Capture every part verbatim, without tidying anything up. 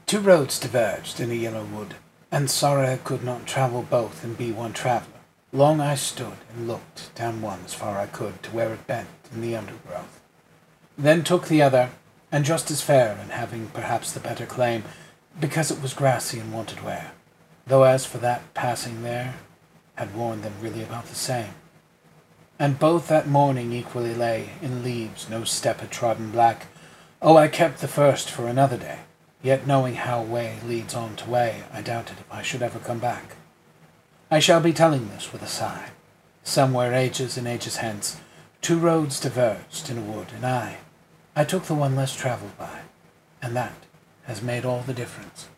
Two roads diverged in a yellow wood, and sorrow I could not travel both and be one traveller. Long I stood and looked down one as far I could to where it bent in the undergrowth. Then took the other, and just as fair, and having perhaps the better claim, because it was grassy and wanted wear, though as for that passing there, had worn them really about the same. And both that morning equally lay in leaves no step had trodden black. Oh, I kept the first for another day, yet knowing how way leads on to way, I doubted if I should ever come back. I shall be telling this with a sigh. Somewhere ages and ages hence, two roads diverged in a wood, and I, I took the one less travelled by, and that has made all the difference.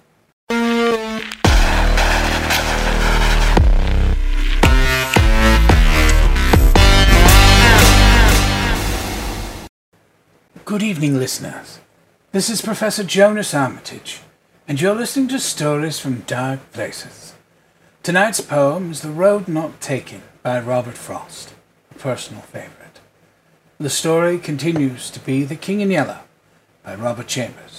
Good evening, listeners. This is Professor Jonas Armitage, and you're listening to Stories from Dark Places. Tonight's poem is The Road Not Taken by Robert Frost, a personal favorite. The story continues to be The King in Yellow by Robert Chambers.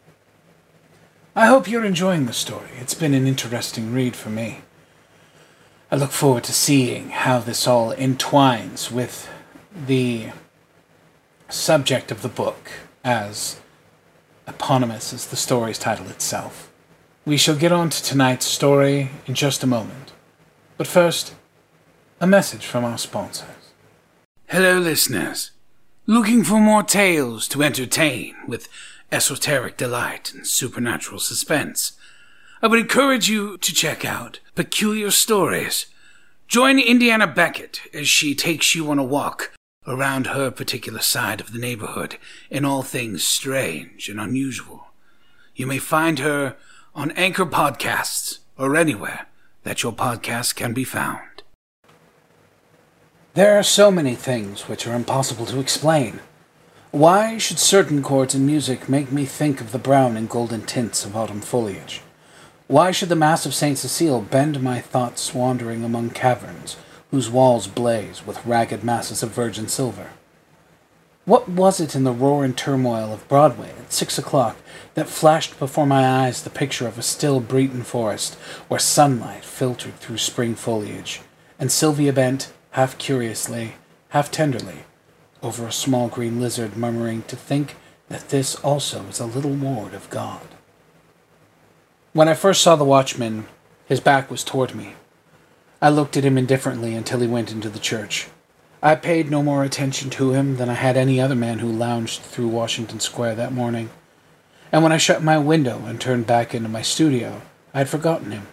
I hope you're enjoying the story. It's been an interesting read for me. I look forward to seeing how this all entwines with the subject of the book, as eponymous as the story's title itself. We shall get on to tonight's story in just a moment. But first, a message from our sponsors. Hello, listeners. Looking for more tales to entertain with esoteric delight and supernatural suspense? I would encourage you to check out Peculiar Stories. Join Indiana Beckett as she takes you on a walk around her particular side of the neighborhood in all things strange and unusual. You may find her on Anchor Podcasts or anywhere that your podcast can be found. There are so many things which are impossible to explain. Why should certain chords in music make me think of the brown and golden tints of autumn foliage? Why should the Mass of Saint Cecile bend my thoughts wandering among caverns whose walls blaze with ragged masses of virgin silver? What was it in the roar and turmoil of Broadway at six o'clock that flashed before my eyes the picture of a still Breton forest where sunlight filtered through spring foliage, and Sylvia bent, half curiously, half tenderly, over a small green lizard, murmuring to think that this also is a little ward of God? When I first saw the watchman, his back was toward me. I looked at him indifferently until he went into the church. I paid no more attention to him than I had any other man who lounged through Washington Square that morning. And when I shut my window and turned back into my studio, I had forgotten him.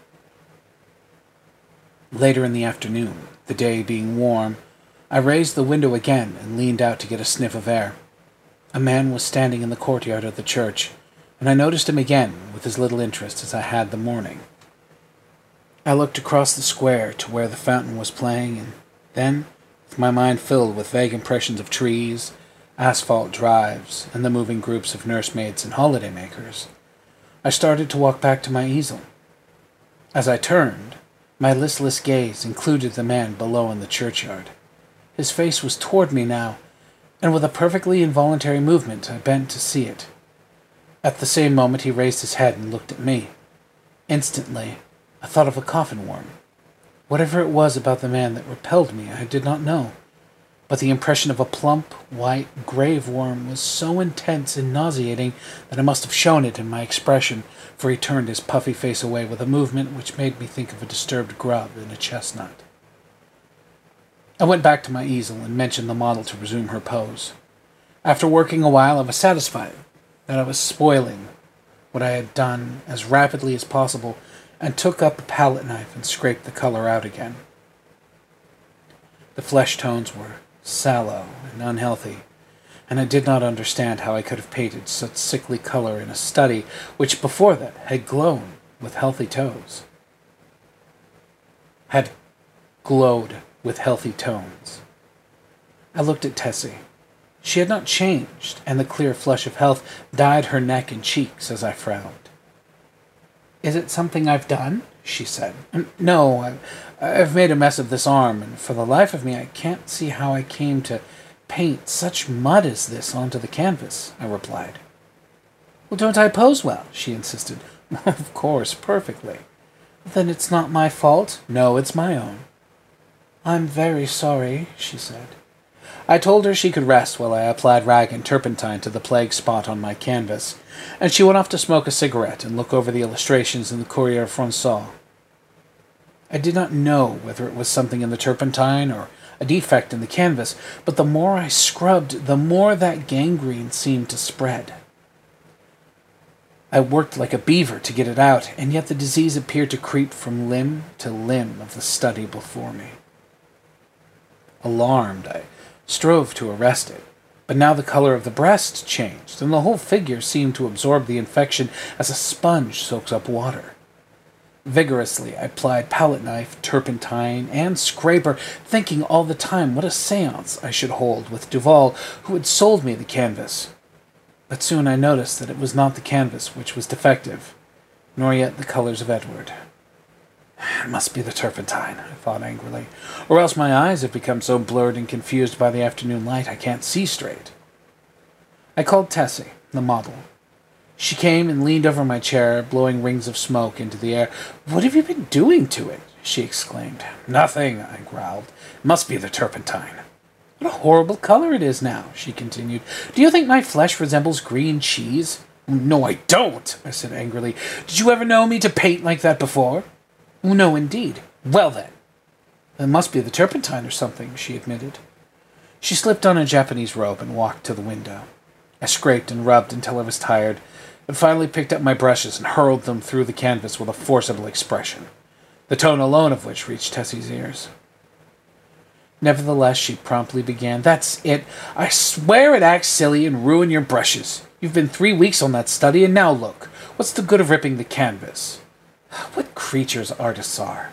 Later in the afternoon, the day being warm, I raised the window again and leaned out to get a sniff of air. A man was standing in the courtyard of the church, and I noticed him again with as little interest as I had the morning. I looked across the square to where the fountain was playing, and then, with my mind filled with vague impressions of trees, asphalt drives, and the moving groups of nursemaids and holiday-makers, I started to walk back to my easel. As I turned, my listless gaze included the man below in the churchyard. His face was toward me now, and with a perfectly involuntary movement I bent to see it. At the same moment he raised his head and looked at me. Instantly, I thought of a coffin worm. Whatever it was about the man that repelled me, I did not know. But the impression of a plump, white grave worm was so intense and nauseating that I must have shown it in my expression, for he turned his puffy face away with a movement which made me think of a disturbed grub in a chestnut. I went back to my easel and mentioned the model to resume her pose. After working a while, I was satisfied that I was spoiling what I had done as rapidly as possible, and took up a palette knife and scraped the color out again. The flesh tones were sallow and unhealthy, and I did not understand how I could have painted such sickly color in a study which before that had glowed with healthy tones. Had glowed with healthy tones. I looked at Tessie. She had not changed, and the clear flush of health dyed her neck and cheeks as I frowned. "Is it something I've done?" she said. "No, I've, I've made a mess of this arm, and for the life of me I can't see how I came to paint such mud as this onto the canvas," I replied. Well, don't I pose well? She insisted. Of course, perfectly. Then it's not my fault? No, it's my own. I'm very sorry, she said. I told her she could rest while I applied rag and turpentine to the plague spot on my canvas, and she went off to smoke a cigarette and look over the illustrations in the Courrier Français. I did not know whether it was something in the turpentine or a defect in the canvas, but the more I scrubbed, the more that gangrene seemed to spread. I worked like a beaver to get it out, and yet the disease appeared to creep from limb to limb of the study before me. Alarmed, I strove to arrest it, but now the color of the breast changed, and the whole figure seemed to absorb the infection as a sponge soaks up water. Vigorously, I plied palette knife, turpentine, and scraper, thinking all the time what a séance I should hold with Duval, who had sold me the canvas. But soon I noticed that it was not the canvas which was defective, nor yet the colors of Edward. It must be the turpentine, I thought angrily, or else my eyes have become so blurred and confused by the afternoon light I can't see straight. I called Tessie, the model. She came and leaned over my chair, blowing rings of smoke into the air. "What have you been doing to it?" she exclaimed. "Nothing," I growled. "It must be the turpentine." "What a horrible color it is now," she continued. "Do you think my flesh resembles green cheese?" "No, I don't," I said angrily. "Did you ever know me to paint like that before?" "No, indeed." "Well, then." "It must be the turpentine or something," she admitted. She slipped on a Japanese robe and walked to the window. I scraped and rubbed until I was tired, and finally picked up my brushes and hurled them through the canvas with a forcible expression, the tone alone of which reached Tessie's ears. Nevertheless, she promptly began, "That's it. I swear it acts silly and ruin your brushes. You've been three weeks on that study, and now look. What's the good of ripping the canvas? What creatures artists are."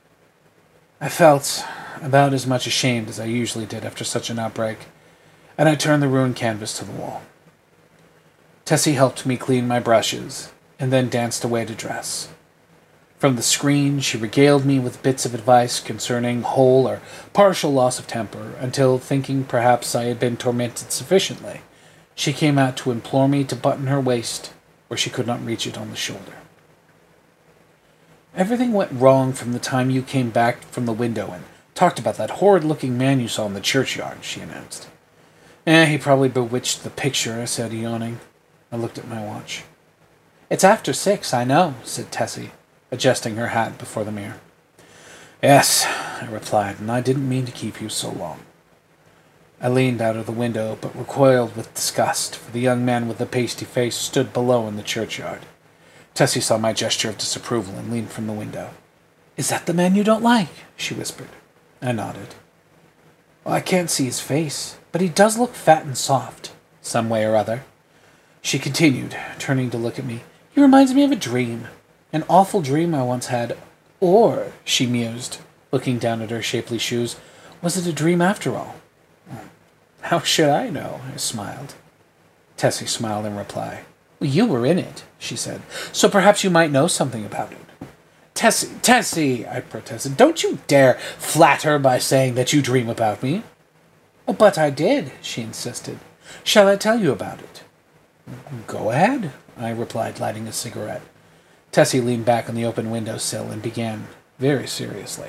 I felt about as much ashamed as I usually did after such an outbreak, and I turned the ruined canvas to the wall. Tessie helped me clean my brushes, and then danced away to dress. From the screen, she regaled me with bits of advice concerning whole or partial loss of temper, until, thinking perhaps I had been tormented sufficiently, she came out to implore me to button her waist where she could not reach it on the shoulder. "Everything went wrong from the time you came back from the window and talked about that horrid-looking man you saw in the churchyard," she announced. "Eh, he probably bewitched the picture," I said, yawning. I looked at my watch. "It's after six, I know," said Tessie, adjusting her hat before the mirror. "Yes," I replied, "and I didn't mean to keep you so long." I leaned out of the window, but recoiled with disgust, for the young man with the pasty face stood below in the churchyard. Tessie saw my gesture of disapproval and leaned from the window. "Is that the man you don't like?" she whispered. I nodded. "Well, I can't see his face, but he does look fat and soft, some way or other." She continued, turning to look at me. "He reminds me of a dream, an awful dream I once had. Or," she mused, looking down at her shapely shoes, "was it a dream after all?" "How should I know?" I smiled. Tessie smiled in reply. "Well, you were in it," she said, "so perhaps you might know something about it." "Tessie, Tessie," I protested, "don't you dare flatter by saying that you dream about me." "Oh, but I did," she insisted. "Shall I tell you about it?" "Go ahead," I replied, lighting a cigarette. Tessie leaned back on the open window-sill and began, very seriously.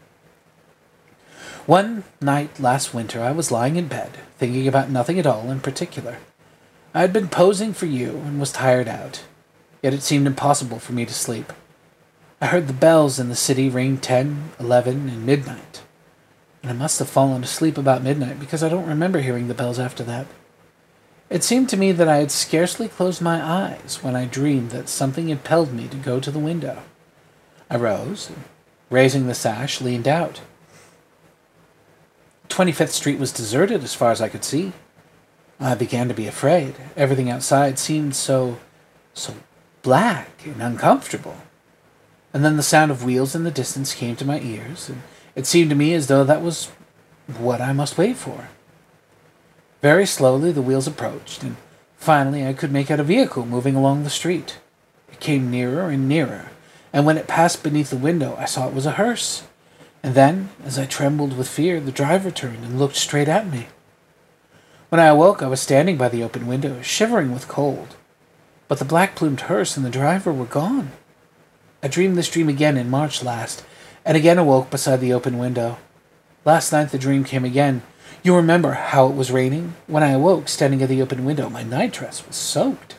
"One night last winter I was lying in bed, thinking about nothing at all in particular. I had been posing for you and was tired out, yet it seemed impossible for me to sleep. I heard the bells in the city ring ten, eleven, and midnight, and I must have fallen asleep about midnight because I don't remember hearing the bells after that. It seemed to me that I had scarcely closed my eyes when I dreamed that something impelled me to go to the window. I rose, and, raising the sash, leaned out. twenty-fifth Street was deserted as far as I could see. I began to be afraid. Everything outside seemed so, so black and uncomfortable. And then the sound of wheels in the distance came to my ears, and it seemed to me as though that was what I must wait for. Very slowly the wheels approached, and finally I could make out a vehicle moving along the street. It came nearer and nearer, and when it passed beneath the window I saw it was a hearse. And then, as I trembled with fear, the driver turned and looked straight at me. When I awoke, I was standing by the open window, shivering with cold. but the black-plumed hearse and the driver were gone. I dreamed this dream again in March last, and again awoke beside the open window. Last night the dream came again. You remember how it was raining? When I awoke, standing at the open window, my nightdress was soaked.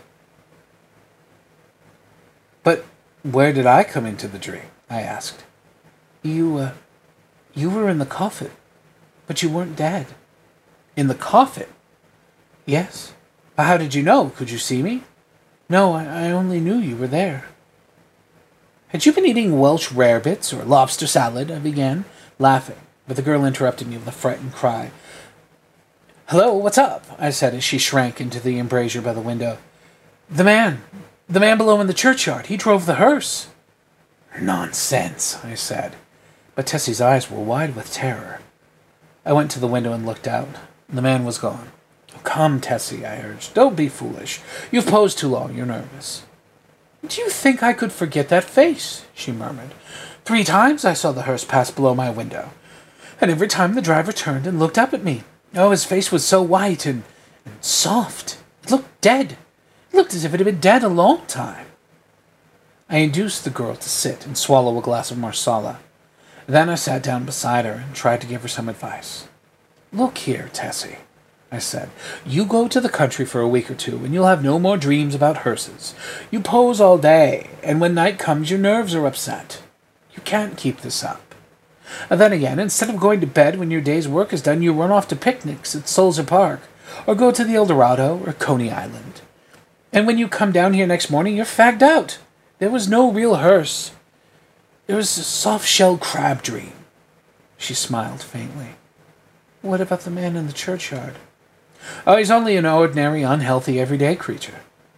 But where did I come into the dream? I asked. You, uh, you were in the coffin, but you weren't dead. In the coffin? Yes. But how did you know? Could you see me? No, I, I only knew you were there. Had you been eating Welsh rarebits or lobster salad? I began, laughing, but the girl interrupted me with a frightened cry. Hello, what's up? I said as she shrank into the embrasure by the window. The man, the man below in the churchyard, he drove the hearse. Nonsense, I said, but Tessie's eyes were wide with terror. I went to the window and looked out. The man was gone. Come, Tessie, I urged. Don't be foolish. You've posed too long. You're nervous. Do you think I could forget that face? She murmured. Three times I saw the hearse pass below my window, and every time the driver turned and looked up at me. Oh, his face was so white and, and soft. It looked dead. It looked as if it had been dead a long time. I induced the girl to sit and swallow a glass of marsala. Then I sat down beside her and tried to give her some advice. Look here, Tessie, I said. You go to the country for a week or two, and you'll have no more dreams about hearses. You pose all day, and when night comes, your nerves are upset. You can't keep this up. And then again, instead of going to bed when your day's work is done, you run off to picnics at Sulzer Park, or go to the El Dorado or Coney Island. And when you come down here next morning, you're fagged out. There was no real hearse. It was a soft-shell crab dream. She smiled faintly. What about the man in the churchyard? Oh, he's only an ordinary, unhealthy, everyday creature.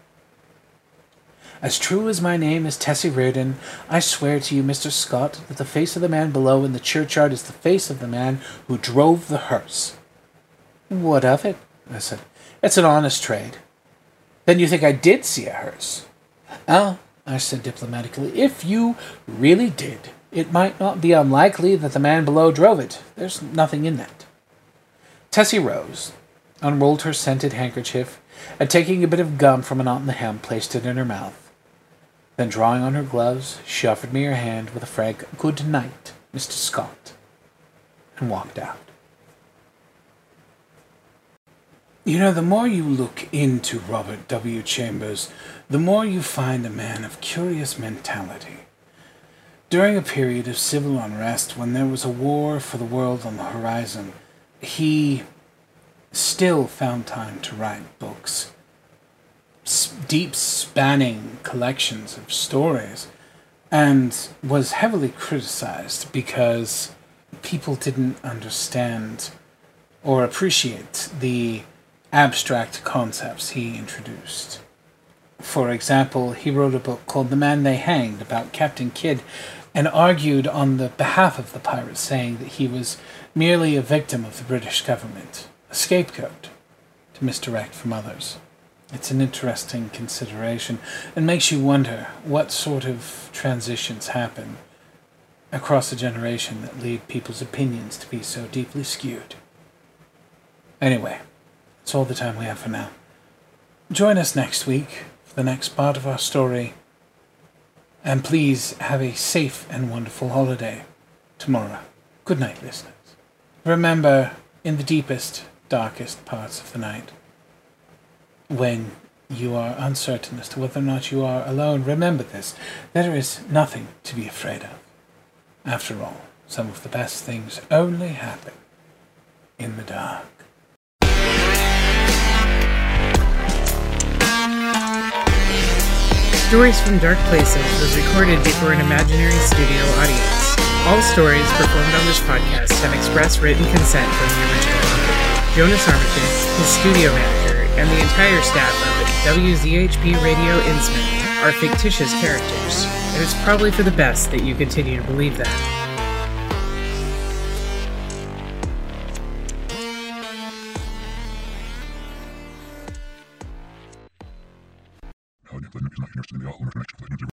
As true as my name is Tessie Reardon, I swear to you, Mister Scott, that the face of the man below in the churchyard is the face of the man who drove the hearse. What of it? I said. It's an honest trade. Then you think I did see a hearse? Ah, I said diplomatically, if you really did, it might not be unlikely that the man below drove it. There's nothing in that. Tessie rose, unrolled her scented handkerchief, and taking a bit of gum from a knot in the hem, placed it in her mouth. Then, drawing on her gloves, she offered me her hand with a frank "Good night, Mister Scott," and walked out. You know, the more you look into Robert W. Chambers, the more you find a man of curious mentality. During a period of civil unrest, when there was a war for the world on the horizon, he still found time to write books. Deep spanning collections of stories, and was heavily criticized because people didn't understand or appreciate the abstract concepts he introduced. For example, he wrote a book called The Man They Hanged about Captain Kidd, and argued on the behalf of the pirates, saying that he was merely a victim of the British government, a scapegoat to misdirect from others. It's an interesting consideration, and makes you wonder what sort of transitions happen across a generation that lead people's opinions to be so deeply skewed. Anyway, that's all the time we have for now. Join us next week for the next part of our story, and please have a safe and wonderful holiday tomorrow. Good night, listeners. Remember, in the deepest, darkest parts of the night, when you are uncertain as to whether or not you are alone, remember this: there is nothing to be afraid of. After all, some of the best things only happen in the dark. Stories from Dark Places was recorded before an imaginary studio audience. All stories performed on this podcast have express written consent from the original author. Jonas Armitage, his studio manager, and the entire staff of W Z H P Radio Innsmouth are fictitious characters, and it's probably for the best that you continue to believe that.